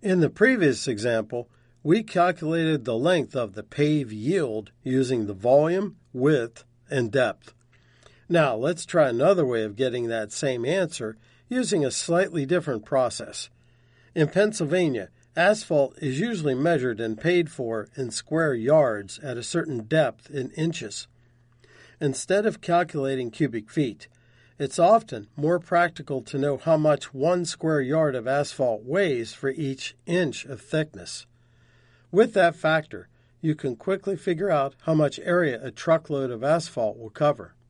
In the previous example, we calculated the length of the pave yield using the volume, width, and depth. Now, let's try another way of getting that same answer using a slightly different process. In Pennsylvania, asphalt is usually measured and paid for in square yards at a certain depth in inches. Instead of calculating cubic feet, it's often more practical to know how much 1 square yard of asphalt weighs for each inch of thickness. With that factor, you can quickly figure out how much area a truckload of asphalt will cover.